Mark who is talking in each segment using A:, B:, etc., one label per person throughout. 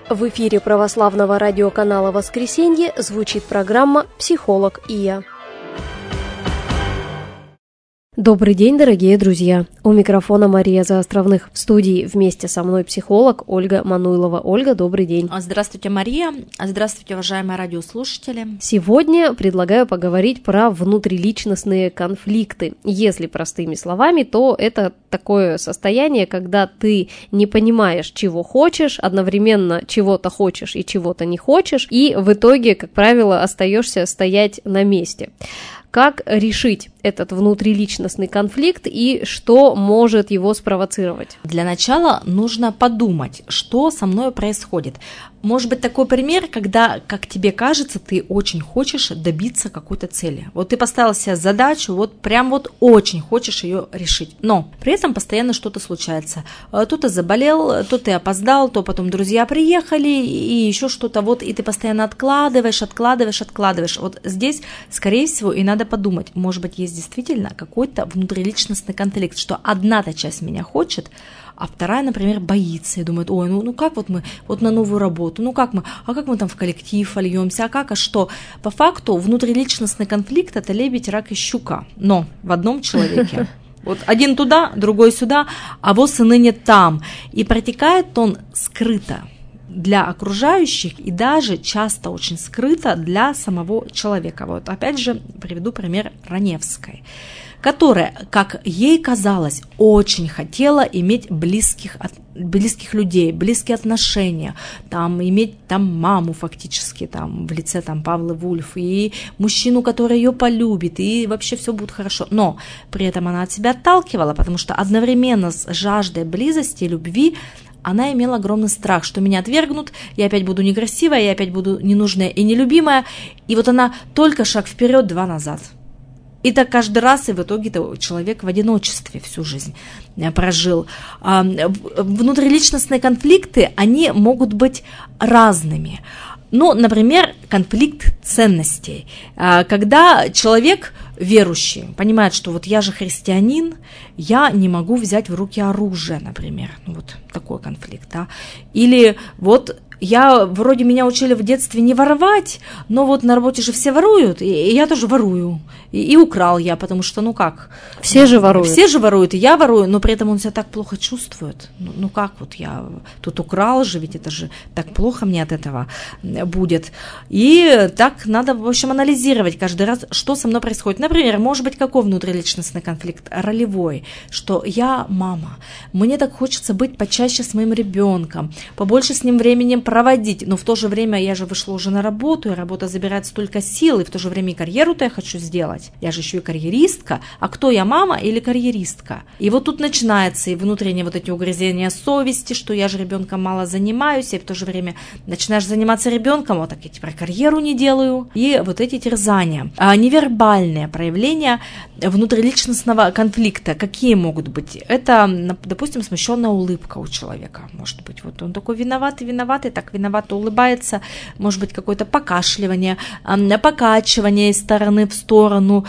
A: В эфире православного радиоканала «Воскресенье» звучит программа «Психолог и я». Добрый день, дорогие друзья! У микрофона Мария Заостровных. В студии вместе со мной психолог Ольга Мануйлова. Ольга, добрый день.
B: Здравствуйте, Мария. Здравствуйте, уважаемые радиослушатели.
A: Сегодня предлагаю поговорить про внутриличностные конфликты. Если простыми словами, то это такое состояние, когда ты не понимаешь, чего хочешь, одновременно чего-то хочешь и чего-то не хочешь, и в итоге, как правило, остаешься стоять на месте. Как решить этот внутриличностный конфликт и что может его спровоцировать?
B: Для начала нужно подумать, что со мной происходит. Может быть такой пример, когда, как тебе кажется, ты очень хочешь добиться какой-то цели. Вот ты поставил себе задачу, вот прям вот очень хочешь ее решить. Но при этом постоянно что-то случается. То ты заболел, то ты опоздал, то потом друзья приехали и еще что-то. Вот и ты постоянно откладываешь. Вот здесь, скорее всего, и надо подумать, может быть, есть действительно какой-то внутриличностный конфликт, что одна-то часть меня хочет, а вторая, например, боится и думает: ой, ну как вот мы вот на новую работу, как мы там в коллектив вольемся, а что? По факту внутриличностный конфликт – это лебедь, рак и щука, но в одном человеке. Вот один туда, другой сюда, а вот и ныне там. И протекает он скрыто для окружающих и даже часто очень скрыто для самого человека. Вот опять же приведу пример Раневской, которая, как ей казалось, очень хотела иметь близких людей, близкие отношения, иметь маму фактически, в лице Павлы Вульф, и мужчину, который ее полюбит, и вообще все будет хорошо. Но при этом она от себя отталкивала, потому что одновременно с жаждой близости и любви она имела огромный страх, что меня отвергнут, я опять буду некрасивая, я опять буду ненужная и нелюбимая. И вот она только шаг вперед, два назад. И так каждый раз, и в итоге человек в одиночестве всю жизнь прожил. Внутриличностные конфликты, они могут быть разными. Ну, например, конфликт ценностей. Когда человек верующий понимает, что вот я же христианин, я не могу взять в руки оружие, например. Вот такой конфликт. Да? Или вот меня учили в детстве не воровать, но вот на работе же все воруют, и я тоже ворую. И украл я, потому что,
A: Все же воруют.
B: Все же воруют, и я ворую, но при этом он себя так плохо чувствует. Как вот я тут украл же, ведь это же так плохо мне от этого будет. И так надо, в общем, анализировать каждый раз, что со мной происходит. Например, может быть, какой внутриличностный конфликт? Ролевой, что я мама, мне так хочется быть почаще с моим ребенком, побольше с ним временем проводить, но в то же время я же вышла уже на работу, и работа забирает столько сил, и в то же время и карьеру-то я хочу сделать. Я же еще и карьеристка. А кто я, мама или карьеристка? И вот тут начинается и внутренние вот эти угрызения совести, что я же ребенком мало занимаюсь, и в то же время начинаешь заниматься ребенком, вот так я теперь карьеру не делаю. И вот эти терзания. Невербальные проявления внутриличностного конфликта, какие могут быть? Это, допустим, смущенная улыбка у человека. Может быть, вот он такой виноватый, так виновато улыбается, может быть, какое-то покашливание, покачивание из стороны в сторону,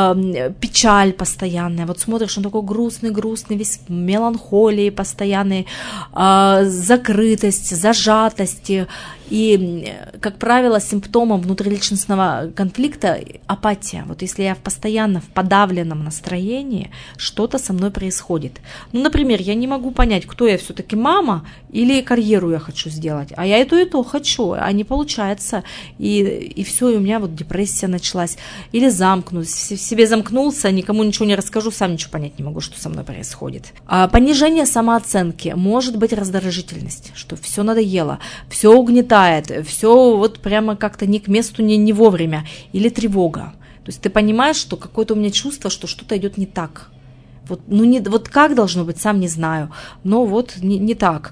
B: печаль постоянная. Вот смотришь, он такой грустный, весь в меланхолии постоянной, закрытость, зажатости. И, как правило, симптомом внутриличностного конфликта апатия. Вот если я постоянно в подавленном настроении, что-то со мной происходит. Например, я не могу понять, кто я все-таки, мама или карьеру я хочу сделать. А я и то хочу, а не получается. И все, и у меня вот депрессия началась. Или в себе замкнулся, никому ничего не расскажу, сам ничего понять не могу, что со мной происходит. Понижение самооценки, может быть раздражительность, что все надоело, все угнетает, все вот прямо как-то не к месту, не вовремя, или тревога. То есть ты понимаешь, что какое-то у меня чувство, что что-то идет не так. Вот как должно быть, сам не знаю, но вот не так.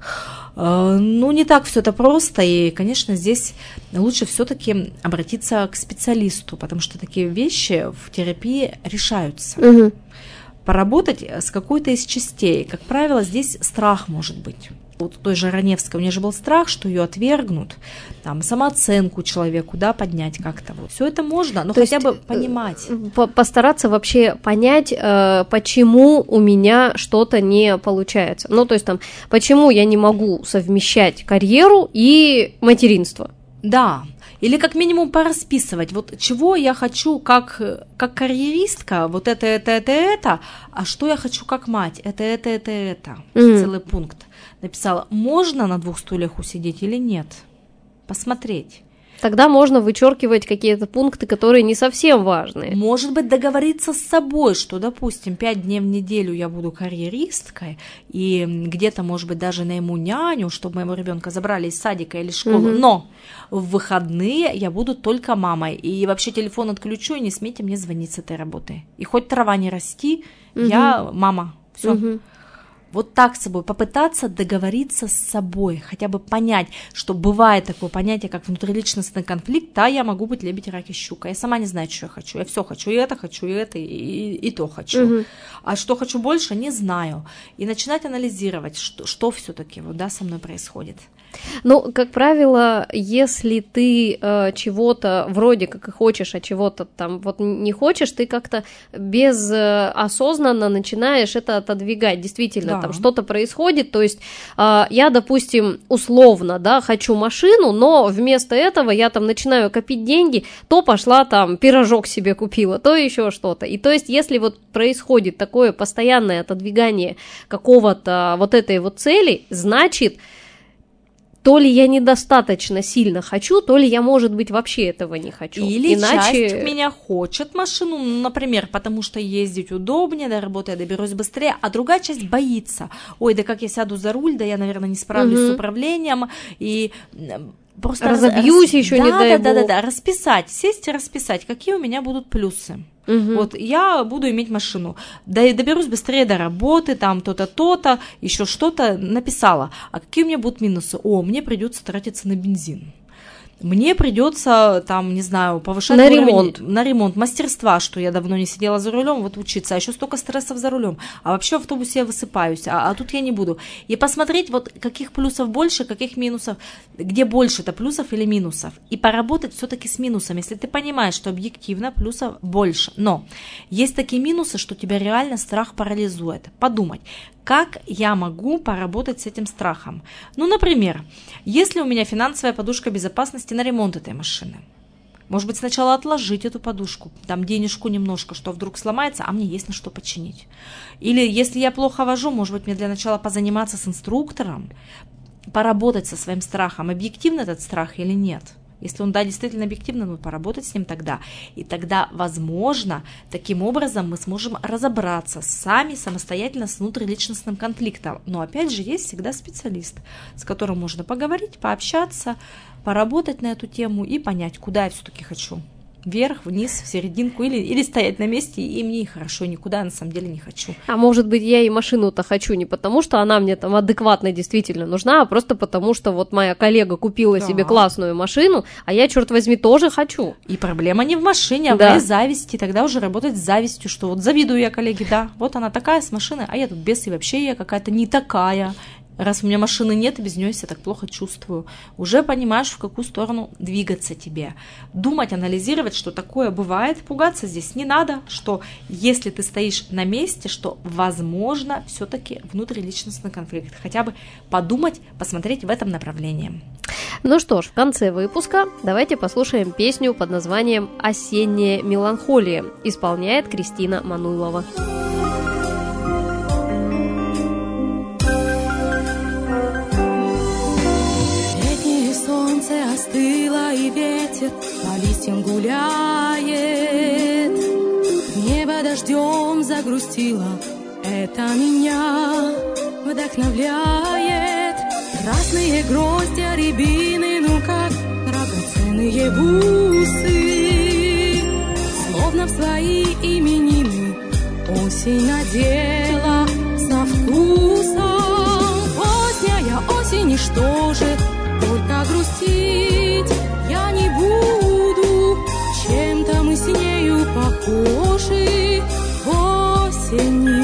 B: Не так все это просто, и, конечно, здесь лучше все-таки обратиться к специалисту, потому что такие вещи в терапии решаются. поработать с какой-то из частей. Как правило, здесь страх может быть. Вот у той же Раневской, у нее же был страх, что ее отвергнут, там, самооценку человеку, да, поднять как-то. Вот. Все это можно, но хотя бы понимать.
A: Постараться вообще понять, почему у меня что-то не получается. Ну, то есть там, почему я не могу совмещать карьеру и материнство.
B: Да. Или как минимум порасписывать, вот чего я хочу как карьеристка, вот это, а что я хочу как мать, это. Целый пункт. Написала, можно на 2 стульях усидеть или нет? Посмотреть.
A: Тогда можно вычеркивать какие-то пункты, которые не совсем важные.
B: Может быть, договориться с собой, что, допустим, 5 дней в неделю я буду карьеристкой, и где-то, может быть, даже найму няню, чтобы моего ребенка забрали из садика или школы, но в выходные я буду только мамой, и вообще телефон отключу, и не смейте мне звонить с этой работы. И хоть трава не расти, я мама, все. Вот так с собой, попытаться договориться с собой, хотя бы понять, что бывает такое понятие, как внутриличностный конфликт, да, я могу быть лебедь, рак и щука, я сама не знаю, что я все хочу, и это хочу, и это, и то хочу, а что хочу больше, не знаю, и начинать анализировать, что все-таки вот, да, со мной происходит.
A: Ну, как правило, если ты чего-то вроде как и хочешь, а чего-то там вот не хочешь, ты как-то безосознанно начинаешь это отодвигать. Действительно, там что-то происходит. То есть я, допустим, условно, да, хочу машину, но вместо этого я там начинаю копить деньги, то пошла там пирожок себе купила, то еще что-то. И то есть, если вот происходит такое постоянное отодвигание какого-то вот этой вот цели, значит, то ли я недостаточно сильно хочу, то ли я, может быть, вообще этого не хочу.
B: Или часть меня хочет машину, например, потому что ездить удобнее, до работы я доберусь быстрее, а другая часть боится. Ой, да как я сяду за руль, да я, наверное, не справлюсь с управлением, и просто
A: разобьюсь еще, не дай бог.
B: Да, расписать, сесть и расписать, какие у меня будут плюсы. Вот я буду иметь машину, да и доберусь быстрее до работы, там то-то, еще что-то написала. А какие у меня будут минусы? Мне придется тратиться на бензин. Мне придется, там, не знаю, повышать на ремонт мастерства, что я давно не сидела за рулем, вот учиться, а еще столько стрессов за рулем, а вообще в автобусе я высыпаюсь, а тут я не буду. И посмотреть, вот каких плюсов больше, каких минусов, где больше-то плюсов или минусов, и поработать все-таки с минусами, если ты понимаешь, что объективно плюсов больше, но есть такие минусы, что тебя реально страх парализует. Подумать, как я могу поработать с этим страхом? Ну, например, если у меня финансовая подушка безопасности на ремонт этой машины, может быть, сначала отложить эту подушку, там денежку немножко, что вдруг сломается, а мне есть на что починить. Или если я плохо вожу, может быть, мне для начала позаниматься с инструктором, поработать со своим страхом, объективно этот страх или нет. Если он, да, действительно объективно, ну, поработать с ним тогда. И тогда, возможно, таким образом мы сможем разобраться сами, самостоятельно с внутриличностным конфликтом. Но, опять же, есть всегда специалист, с которым можно поговорить, пообщаться, поработать на эту тему и понять, куда я все-таки хочу. Вверх, вниз, в серединку, или стоять на месте, и мне хорошо, никуда я на самом деле не хочу.
A: А может быть, я и машину-то хочу не потому, что она мне там адекватно действительно нужна, а просто потому, что вот моя коллега купила себе классную машину, а я, черт возьми, тоже хочу.
B: И проблема не в машине, а в моей зависти. Тогда уже работать с завистью, что вот завидую я коллеге, да, вот она такая с машиной, а я тут без, и вообще я какая-то не такая. Раз у меня машины нет, и без нее я себя так плохо чувствую. Уже понимаешь, в какую сторону двигаться тебе. Думать, анализировать, что такое бывает. Пугаться здесь не надо, что если ты стоишь на месте, что возможно все-таки внутриличностный конфликт. Хотя бы подумать, посмотреть в этом направлении.
A: Ну что ж, в конце выпуска давайте послушаем песню под названием «Осенняя меланхолия». Исполняет Кристина Мануйлова.
C: Остыло, и ветер по листьям гуляет. Небо дождем загрустило, это меня вдохновляет. Красные гроздья рябины, ну как драгоценные бусы, словно в свои именины осень надела со вкусом. Поздняя осень, и что же? Только грустить я не буду, чем-то мы с нею похожи в осени.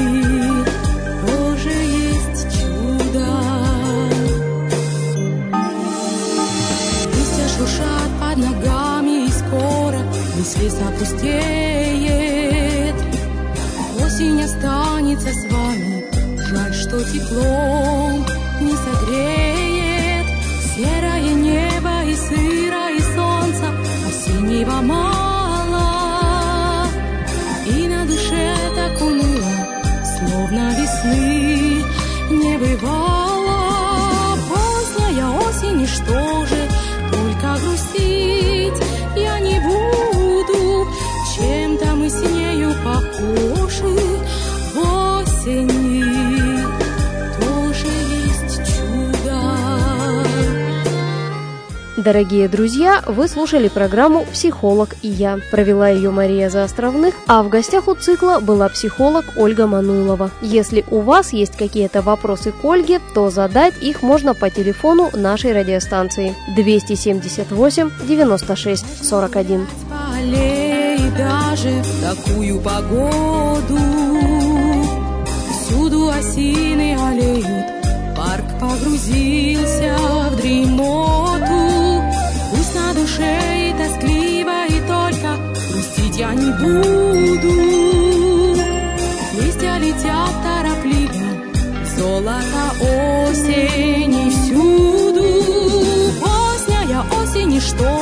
C: запустеет. Осень останется с вами, жаль, что теплом не согреет. Серое небо и сыро, и солнца осеннего мало, и на душе так уныло, словно весны не бывало. Поздняя осень, и что же, только грустить я не буду. Чем-то мы с нею похожи в осени, тоже есть чудо.
A: Дорогие друзья, вы слушали программу «Психолог и я». Провела ее Мария Заостровных, а в гостях у цикла была психолог Ольга Мануйлова. Если у вас есть какие-то вопросы к Ольге, то задать их можно по телефону нашей радиостанции 278 96 41.
C: Даже в такую погоду всюду осины алеют, парк погрузился в дремоту. Пусть на душе и тоскливо, и только грустить я не буду. Листья летят торопливо, золото осени всюду. Поздняя осень, и что